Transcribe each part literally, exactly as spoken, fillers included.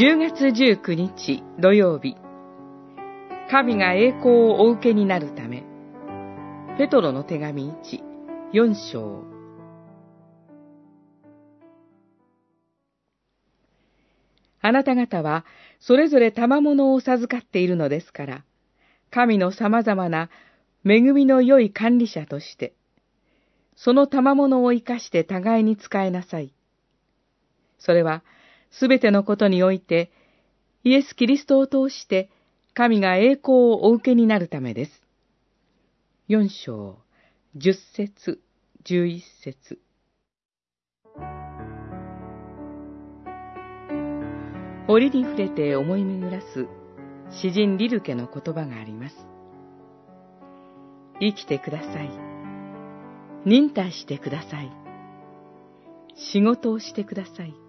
じゅうがつじゅうくにち土曜日、神が栄光をお受けになるため。ペトロの手紙いち、よん章。あなた方はそれぞれ賜物を授かっているのですから、神の様々な恵みの良い管理者として、その賜物を生かして互いに使えなさい。それはすべてのことにおいて、イエス・キリストを通して神が栄光をお受けになるためです。よん章、じゅっ節、じゅういち節。折に触れて思い巡らす詩人リルケの言葉があります。生きてください。忍耐してください。仕事をしてください。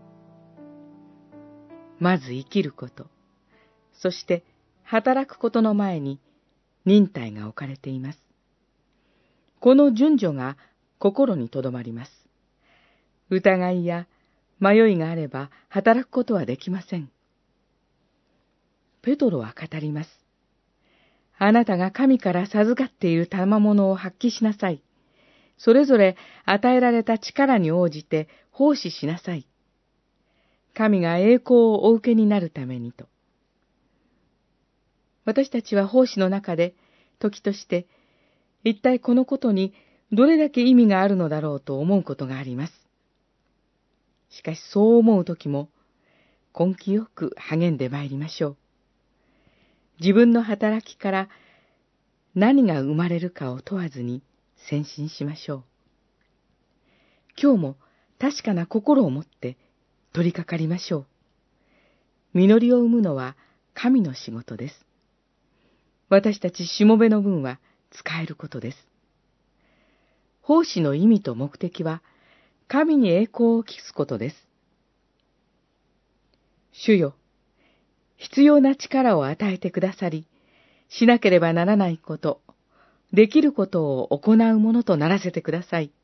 まず生きること、そして働くことの前に忍耐が置かれています。この順序が心にとどまります。疑いや迷いがあれば働くことはできません。ペトロは語ります。あなたが神から授かっている賜物を発揮しなさい。それぞれ与えられた力に応じて奉仕しなさい。神が栄光をお受けになるためにと。私たちは奉仕の中で時として一体このことにどれだけ意味があるのだろうと思うことがあります。しかしそう思うときも根気よく励んでまいりましょう。自分の働きから何が生まれるかを問わずに先進しましょう。今日も確かな心を持って取り掛かりましょう。実りを生むのは神の仕事です。私たちしもべの分は使えることです。奉仕の意味と目的は神に栄光を期すことです。主よ、必要な力を与えてくださり、しなければならないこと、できることを行うものとならせてください。